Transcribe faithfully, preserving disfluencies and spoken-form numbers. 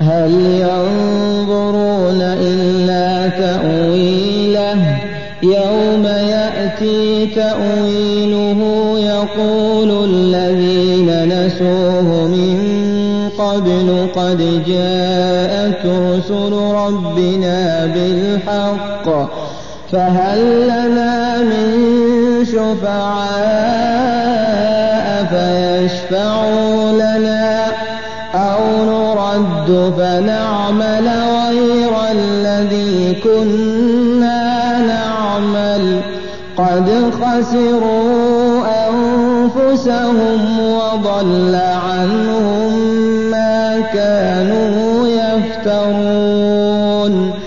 هل ينظرون إلا تأويله يوم يأتي تأويله يقول الذين نسوه من قبل قد جاءت رسل ربنا بالحق فهل لنا من شفعاء فيشفعوا لنا أو نرد فنعمل غير الذي كنا نعمل قد خسروا أنفسهم وضل عنهم ما كانوا يفترون